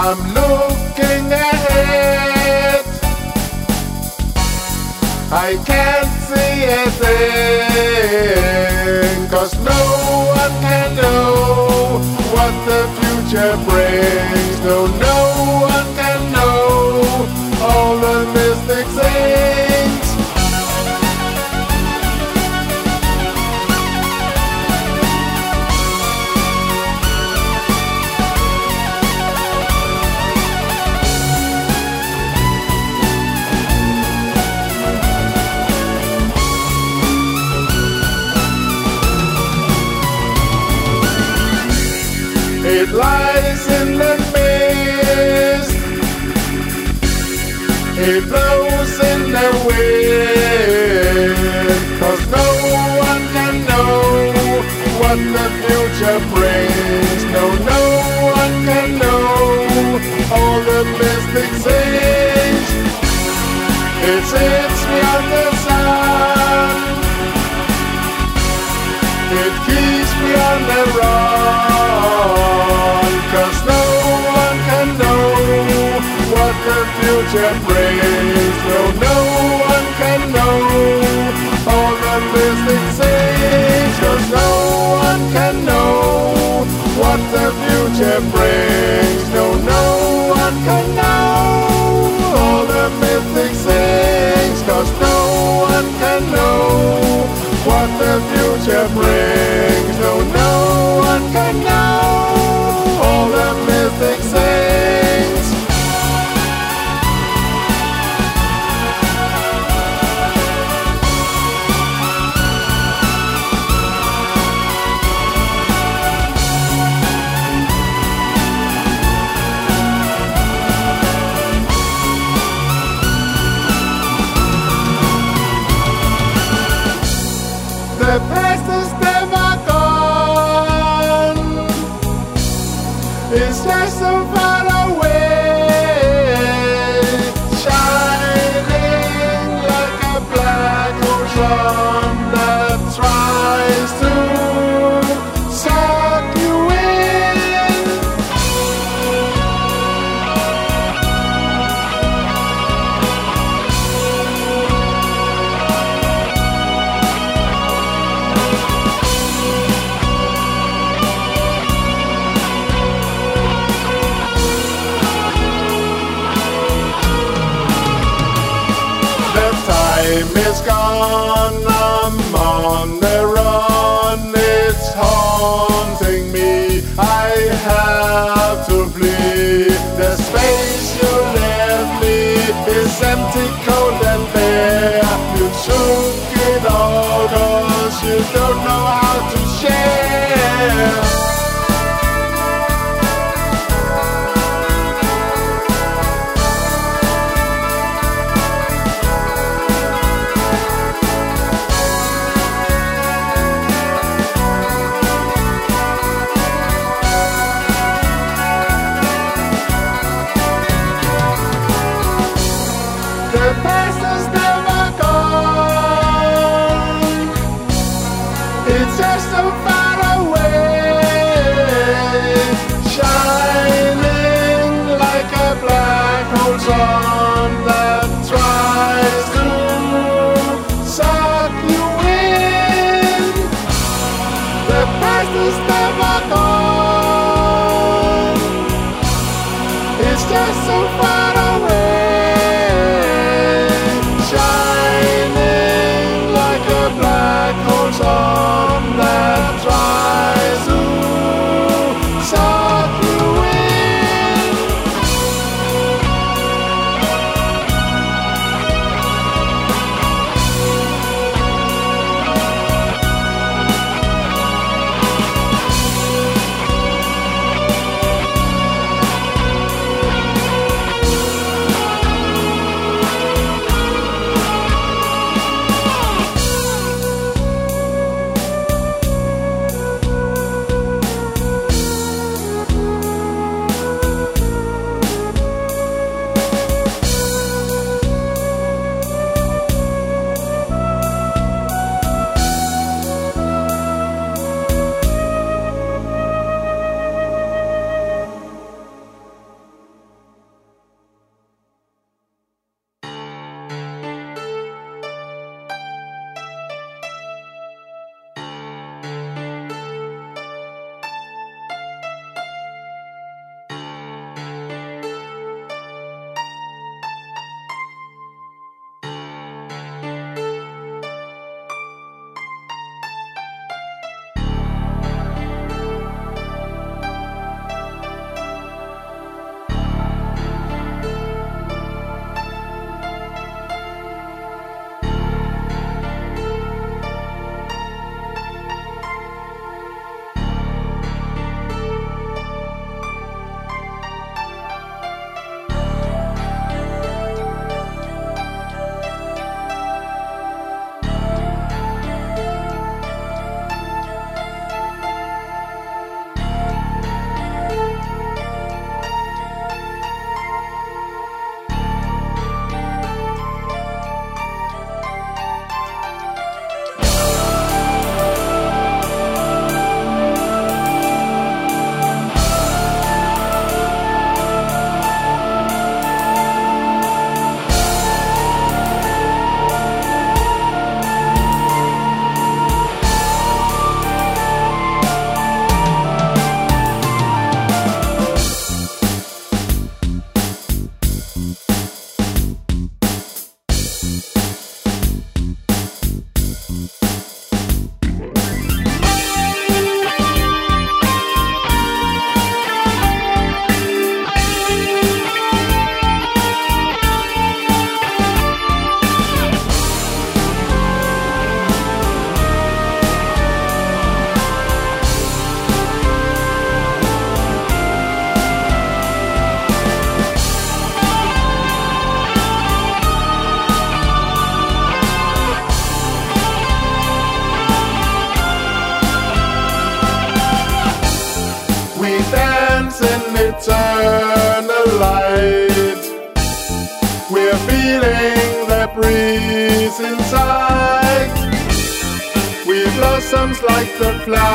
I'm looking ahead. I can't see a thing, 'cause no one can know what the future brings. No, no one can know all the mystic things. It lies in the mist. It blows in the wind, 'cause no one can know what the future brings. No, no one can know all the mystic things. It sits beyond the sun. It keeps me on the run, 'cause no one can know what the future brings. No, no one can know all the mystic things, 'cause no one can know what the future brings. No, no one can know all the mystic things, 'cause no one can know what the future brings. No, no one can know all the mystic things. The past is never gone. It's just so far away, shining like a black hole sun that tries to suck you in. Time is gone, I'm on the run. It's haunting me, I have to flee. The space you left me is empty, cold and bare. You took it all 'cause you don't know how to share. The past is never gone. It's just so far away, shining like a black hole sun that tries to suck you in. The past is never gone. It's just so far away, shining like a black hole sun that tries to suck you in. is inside. We blossoms like the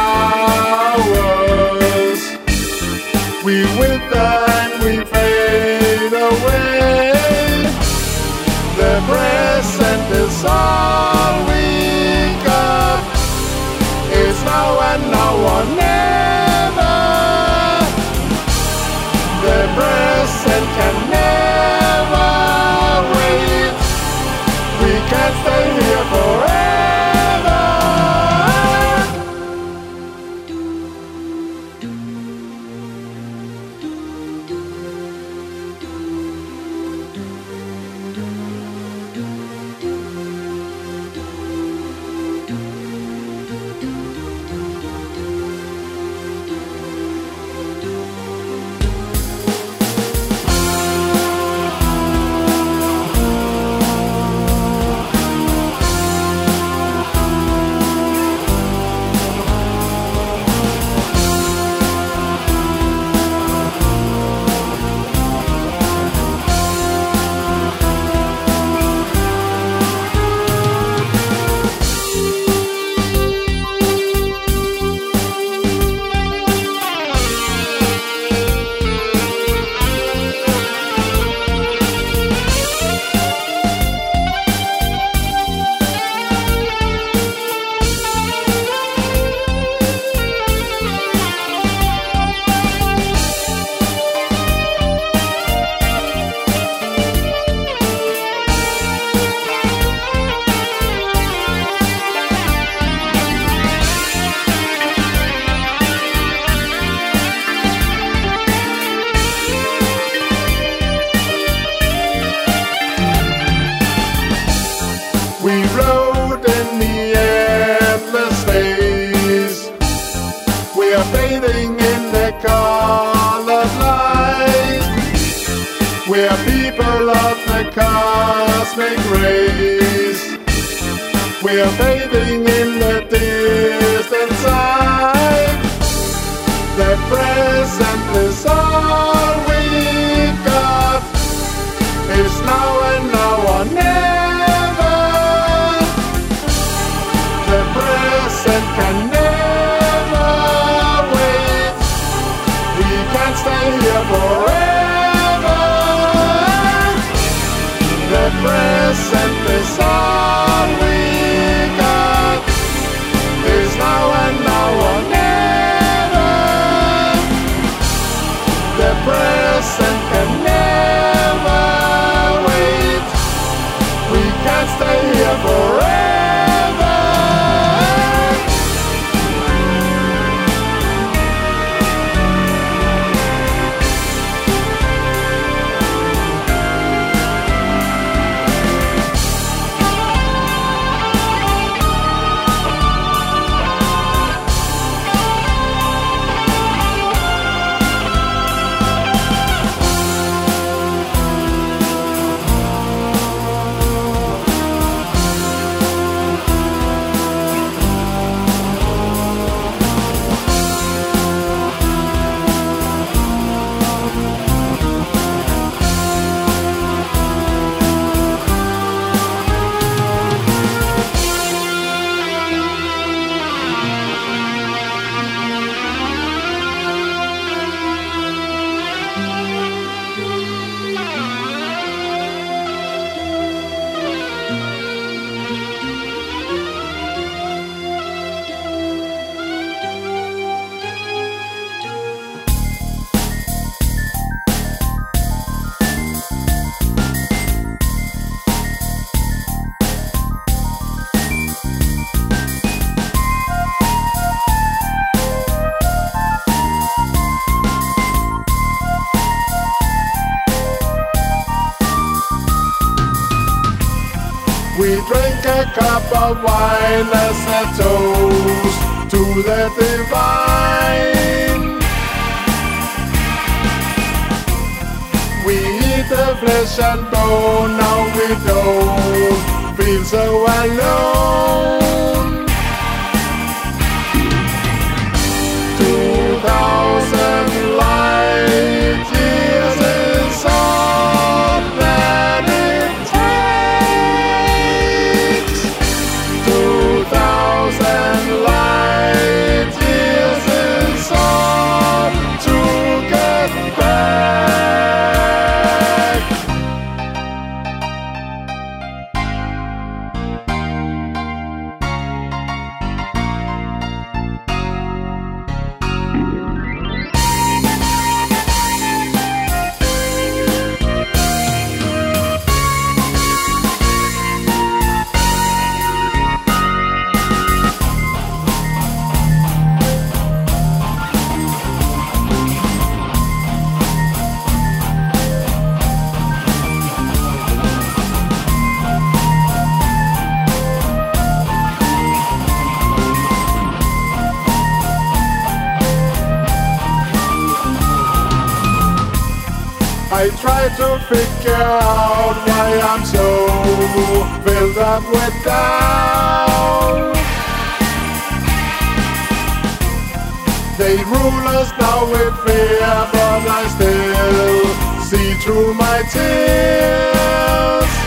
flowers. We wither and we fade away. The present is all we got. It's now and now or never. The present can never wait. We can't stay here forever. We rode in the endless days. We are fading in the colored light. We are people of the cosmic rays. We are fading in the distant side. The present is all we got. It's now and now or never. The present can never wait. We can't stay here forever. The present is all we got. It's now and now or never. The present can never wait. We can't stay here forever. We drink a cup of wine as a toast to the divine. We eat the flesh and bone, now we don't feel so alone. 2,000 light years is all that it takes. I try to figure out why I'm so filled up with doubt. They rule us now with fear, but I still see through my tears.